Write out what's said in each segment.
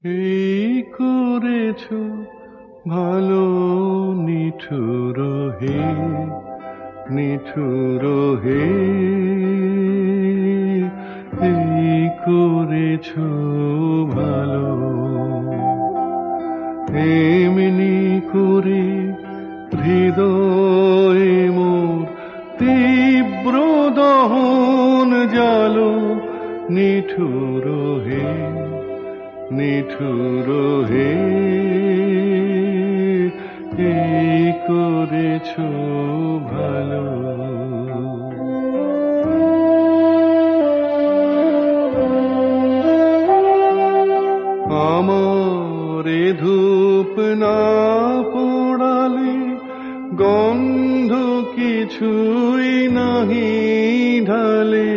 এই করেছ ভালো নিঠুর হে, নিঠুর হে, এই করেছ ভালো। এমনি করে হৃদয়ে মোর তীব্র দহন জালো, নিঠুর হে, নিঠুর হে, এই করেছ ভালো। আমারে ধূপ না পোড়ালে গন্ধ কিছুই নাহি ঢালে,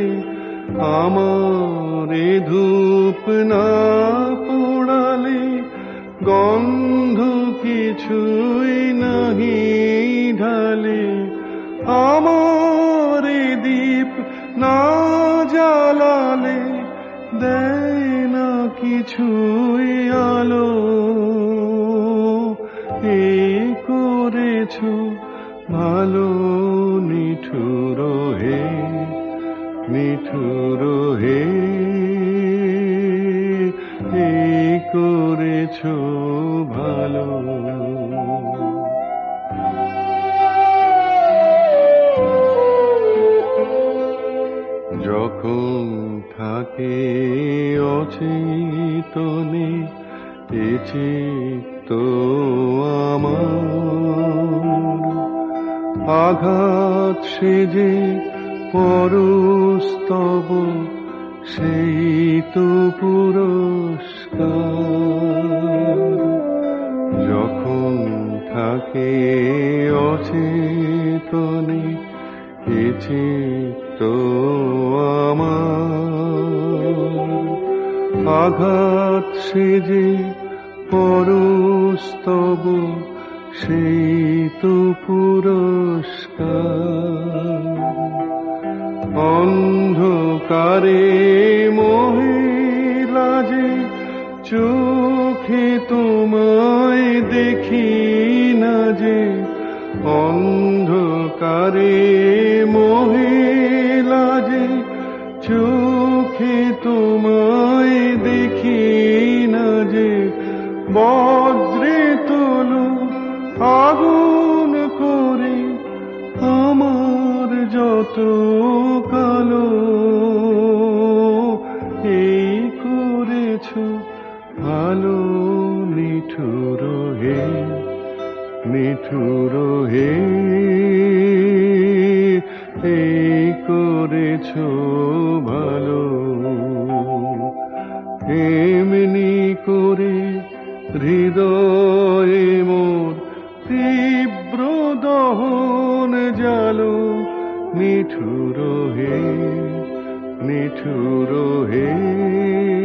আমারে ধূপ না পোড়ালে গন্ধ কিছুই নাহি ঢালে, আমারে দীপ না জ্বালালে দেয় না কিছুই আলো, এই করেছ ভালো নিঠুর হে, নিঠুর হে, এই করেছ ভালো। যখন থাকে অচেতনে এ চিত্ত আমার, আঘাত সেজে পরস্তব সেই তো পুরস্কার। যখন থাকে অচেতনে এ চিত্ত আমার, আঘাত সেজে পরস্তব সেই তো পুরস্কার। অন্ধকারে মহিলা যে চোখে তোমায় দেখি না যে, অন্ধকারে মহিলা যে চোখে তোমায় দেখি না যে, বজ্রে তোলো আগুন করে আমার যত কালো, এই করেছ ভালো নিঠুর হে, নিঠুর হে, এই করেছ ভালো। এমনি করে হৃদয়ে মোর তীব্র দহন জালো, নিঠুর হে, নিঠুর হে।